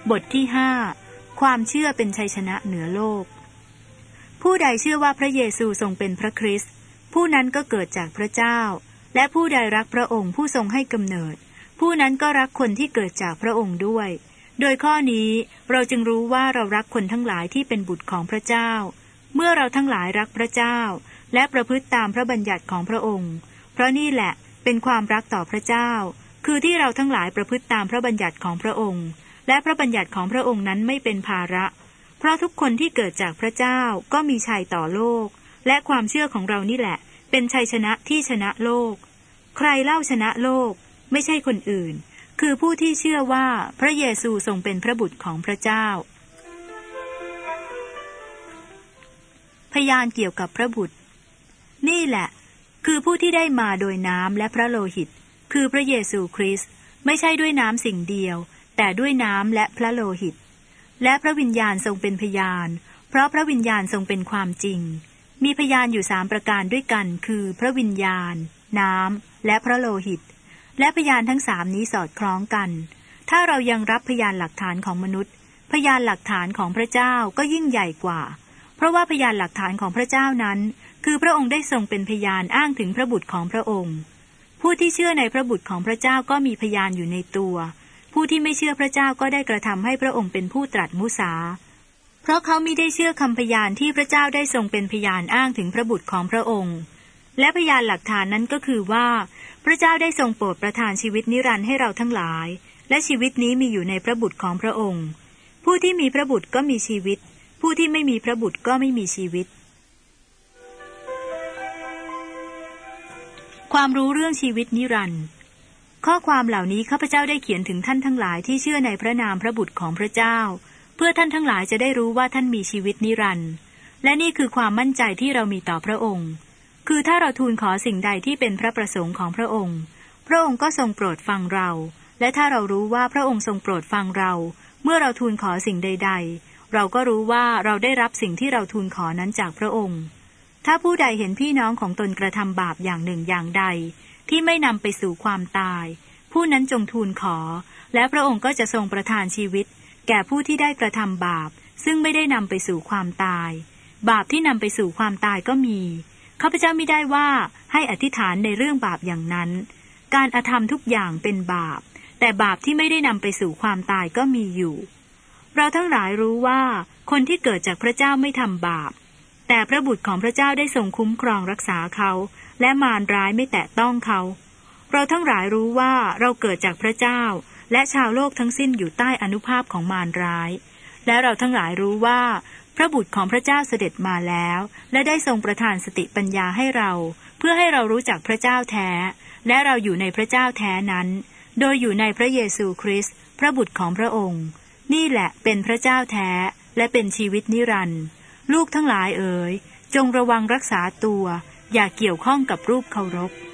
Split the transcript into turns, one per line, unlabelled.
บทที่5ความเชื่อเป็นชัยชนะเหนือโลกผู้ใดเชื่อว่าพระเยซูทรงเป็นพระคริสต์ผู้นั้นก็เกิดจากพระเจ้าและผู้ใดรักพระองค์ผู้ทรงให้กำเนิดผู้นั้นก็รักคนที่เกิดจากพระองค์ด้วยโดยข้อนี้เราจึงรู้ว่าเรารักคนทั้งหลายที่เป็นบุตรของพระเจ้าเมื่อเราทั้งหลายรักพระเจ้าและประพฤติตามพระบัญญัติของพระองค์เพราะนี่แหละเป็นความรักต่อพระเจ้าคือที่เราทั้งหลายประพฤติตามพระบัญญัติของพระองค์และพระบัญญัติของพระองค์นั้นไม่เป็นภาระเพราะทุกคนที่เกิดจากพระเจ้าก็มีชัยต่อโลกและความเชื่อของเรานี่แหละเป็นชัยชนะที่ชนะโลกใครเล่าชนะโลกไม่ใช่คนอื่นคือผู้ที่เชื่อว่าพระเยซูทรงเป็นพระบุตรของพระเจ้าพยานเกี่ยวกับพระบุตรนี่แหละคือผู้ที่ได้มาโดยน้ำและพระโลหิตคือพระเยซูคริสต์ไม่ใช่ด้วยน้ำสิ่งเดียวแต่ด้วยน้ำและพระโลหิตและพระวิญญาณทรงเป็นพยานเพราะพระวิญญาณทรงเป็นความจริงมีพยานอยู่3ประการด้วยกันคือพระวิญญาณน้ำและพระโลหิตและพยานทั้ง3นี้สอดคล้องกันถ้าเรายังรับพยานหลักฐานของมนุษย์พยานหลักฐานของพระเจ้าก็ยิ่งใหญ่กว่าเพราะว่าพยานหลักฐานของพระเจ้านั้นคือพระองค์ได้ทรงเป็นพยานอ้างถึงพระบุตรของพระองค์ผู้ที่เชื่อในพระบุตรของพระเจ้าก็มีพยานอยู่ในตัวผู้ที่ไม่เชื่อพระเจ้าก็ได้กระทำให้พระองค์เป็นผู้ตรัสมุสาเพราะเขามิได้เชื่อคำพยานที่พระเจ้าได้ทรงเป็นพยานอ้างถึงพระบุตรของพระองค์และพยานหลักฐานนั้นก็คือว่าพระเจ้าได้ทรงโปรดประทานชีวิตนิรันดร์ให้เราทั้งหลายและชีวิตนี้มีอยู่ในพระบุตรของพระองค์ผู้ที่มีพระบุตรก็มีชีวิตผู้ที่ไม่มีพระบุตรก็ไม่มีชีวิตความรู้เรื่องชีวิตนิรันดร์ข้อความเหล่านี้ข้าพเจ้าได้เขียนถึงท่านทั้งหลายที่เชื่อในพระนามพระบุตรของพระเจ้าเพื่อท่านทั้งหลายจะได้รู้ว่าท่านมีชีวิตนิรันดร์และนี่คือความมั่นใจที่เรามีต่อพระองค์คือถ้าเราทูลขอสิ่งใดที่เป็นพระประสงค์ของพระองค์พระองค์ก็ทรงโปรดฟังเราและถ้าเรารู้ว่าพระองค์ทรงโปรดฟังเราเมื่อเราทูลขอสิ่งใดๆเราก็รู้ว่าเราได้รับสิ่งที่เราทูลขอนั้นจากพระองค์ถ้าผู้ใดเห็นพี่น้องของตนกระทำบาปอย่างหนึ่งอย่างใดที่ไม่นำไปสู่ความตายผู้นั้นจงทูลขอและพระองค์ก็จะทรงประทานชีวิตแก่ผู้ที่ได้กระทำบาปซึ่งไม่ได้นำไปสู่ความตายบาปที่นำไปสู่ความตายก็มีข้าพเจ้าไม่ได้ว่าให้อธิษฐานในเรื่องบาปอย่างนั้นการอธรรมทุกอย่างเป็นบาปแต่บาปที่ไม่ได้นำไปสู่ความตายก็มีอยู่เราทั้งหลายรู้ว่าคนที่เกิดจากพระเจ้าไม่ทำบาปแต่พระบุตรของพระเจ้าได้ทรงคุ้มครองรักษาเขาและมารร้ายไม่แตะต้องเขาเราทั้งหลายรู้ว่าเราเกิดจากพระเจ้าและชาวโลกทั้งสิ้นอยู่ใต้อานุภาพของมารร้ายและเราทั้งหลายรู้ว่าพระบุตรของพระเจ้าเสด็จมาแล้วและได้ทรงประทานสติปัญญาให้เราเพื่อให้เรารู้จักพระเจ้าแท้และเราอยู่ในพระเจ้าแท้นั้นโดยอยู่ในพระเยซูคริสต์พระบุตรของพระองค์นี่แหละเป็นพระเจ้าแท้และเป็นชีวิตนิรันดร์ลูกทั้งหลายเอ๋ยจงระวังรักษาตัวอย่าเกี่ยวข้องกับรูปเคารพ